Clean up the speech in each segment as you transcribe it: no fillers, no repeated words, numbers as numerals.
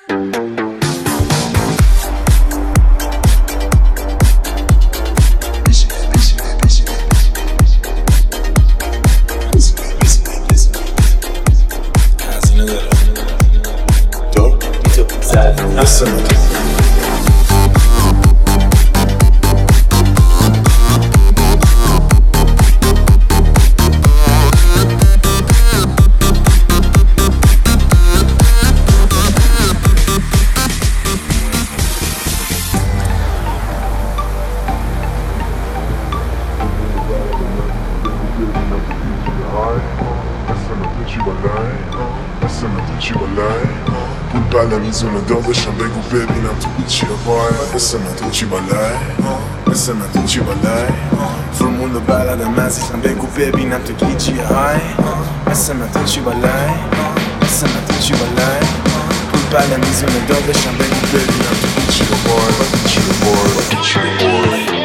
میزونه داداشم بگو ببینم تو چیه وای مثل من تو چی بالای مثل من تو چی بالای فرمول و بلدم عزیزم بگو ببینم تو گیجیه های مثل من تو چی بالای مثل من تو چی بالای پول بله میزونه داداشم بگو ببینم تو چیه وای چیه وای چیه وای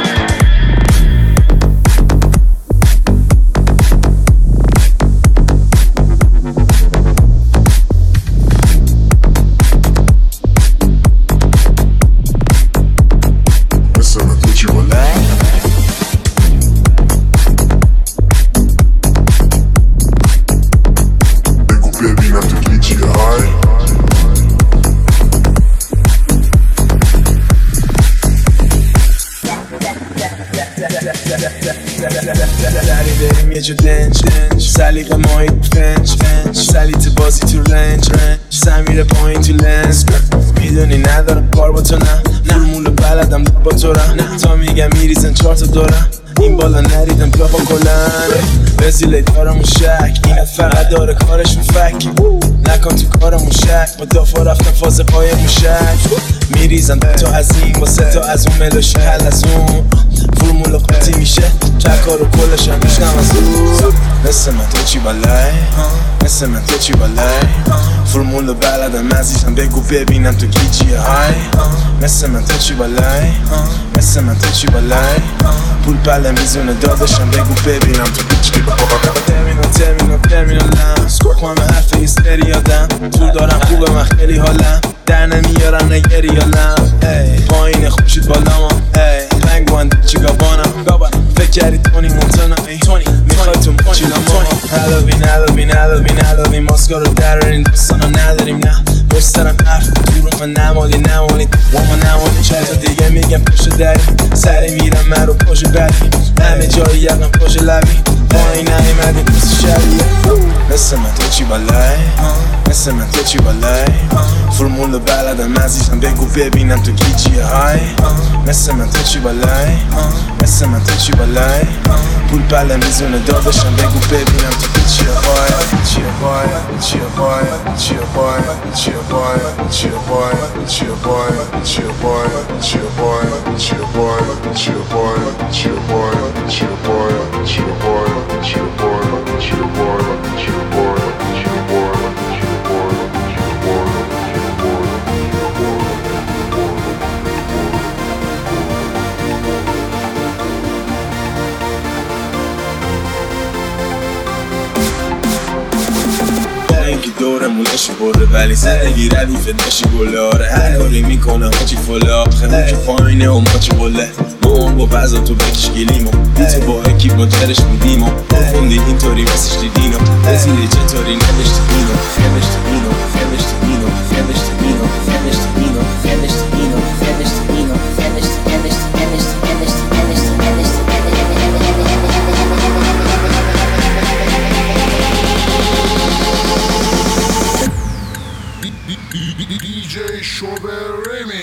یه دنج سلیقه ماهی فنج سلیت بازی تو رنج سمیر پایین تو لنز میدونی ندارم کار با تو نه فرمول بلدم با تو نه تا میگم میریزن 4 تا دورم این بالا نریدم بیا با کلن وزیله دارمون شک اینت فقط داره کارشون فک نکن تو کارمون شک با دافا رفتم فاز پای موشک میریزن تا از این واسه تا از اون ملوشی حل از اون فرمول قطعی میشه چکار و کلش هم میشنم از اون مثل من تو چی بالای مثل من تو چی بالای فرمول بلدم عزیزم بگو ببینم تو گیجیه های مثل من تو چی بالای مثل من تو چی بالای پول بله میزونه داداشم بگو ببینم تو چی بالای ترمینالم خوام حرف هیستری یادم طول دارم خوبه من خیلی حالم در نمیارم نگری یالم پایین خوشید بالام پنگوان چیگابانم فکر کردی تونی مونتانا میخوای تو مچیلم هلوین ماسکا رو درارین دوستانا نداریم نه بسترم حرف تو رو من نمالی وما نمالی چند تا دیگه میگم پشت دری سری میرم من رو پشت بری همه جایی یقم پشت لبی پایین نایمدی پس شبیه مثل من تو چی بالای مثل من تو چی بالای فرمول بلدم عزیزم بگو ببینم تو گیجیه های مثل من تو چی بالای مثل من تو چی بالای پول بله میزونه داداشم بگو ببینم تو چیه وای چیه وای چیه وای چیه وای چیه وای چیه وای چیه وای چیه وای چیه وای چیه وای چیه وای چیه وای چیه وای چیه وای چیه وای چیه وای چیه وای دورمونش بره ولی زندگی ردیفه نشی گله آره هر کاری میکنه هاچی فله آخه که پایینه و ماچی بله ما با بعضا تو بکش گلیمو تو با اکیب ما جرش بودیم و خوندی اینطوری بسش دیدینو بزیده چطوری نوشتی اینو نوشتی اینو نوشتی اینو نوشتی اینو نوشتی اینو نوشتی اینو نوشتی اینو DJ Shobe Remix.